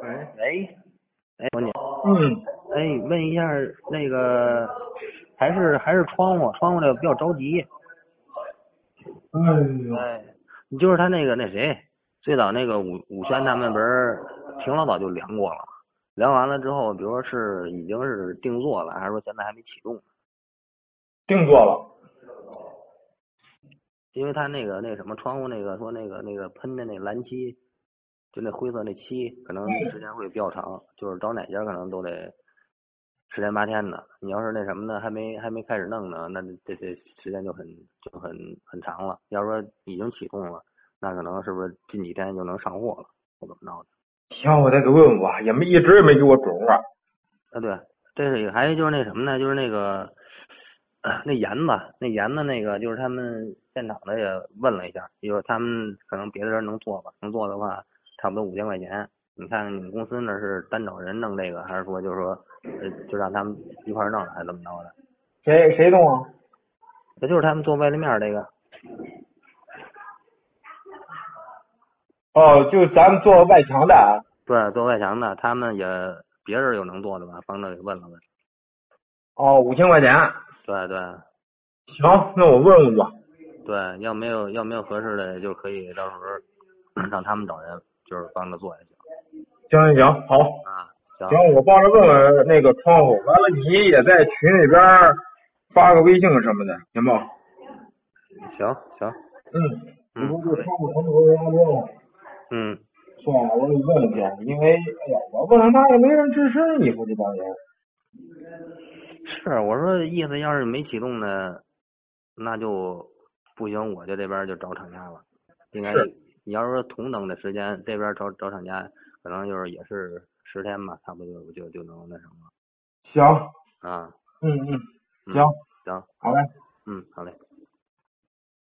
喂，哎，我你， 嗯， 哎，问一下那个，还是窗户那个比较着急。 哎呦， 哎，你就是他那谁，最早那个武轩他们不是挺老早就量过了，量完了之后，比如说是已经是定做了，还是说现在还没启动？ 定做了。 因为他那个什么窗户那个说那个喷的那蓝漆，就那灰色那漆，可能时间会比较长，就是找哪家可能都得10天8天的。你要是那什么呢，还没开始弄呢，那这时间就很长了。要是说已经启动了，那可能是不是近几天就能上货了，或怎么着的？ 行，我再给问问吧，一直也没给我准话。 啊，对，这是一个，还有就是那什么呢，就是那个那盐子那个，就是他们现场的也问了一下，就是他们可能别的人能做吧，能做的话，差不多5000块钱。你看你们公司那是单找人弄这个，还是说就是说，就让他们一块弄，还是怎么着的？ 谁动啊？ 这就是他们做外立面这个， 哦，就咱们做外墙的。 对，做外墙的，他们也别人有能做的吧？帮着给问了问。 哦，5000块钱。 对对行，那我问问吧。 对，要没有合适的，就可以到时候让他们找人，就是帮着做也行。 行，好。 啊，行行，我帮着问问那个窗户，完了你也在群里边发个微信什么的，行不？ 行行， 我说好嘞， 这窗户什么时候要用？ 嗯， 算了，我得问去，因为哎呀，我问了他也没人吱声，你说这帮人。 是，我说意思要是没启动呢，那就不行，我就这边就找厂家了。应该是。 你要是说同等的时间，这边找厂家，可能就是也是10天吧，差不多就能那什么行。 啊， 嗯，行。 嗯，行， 好嘞。 好嘞。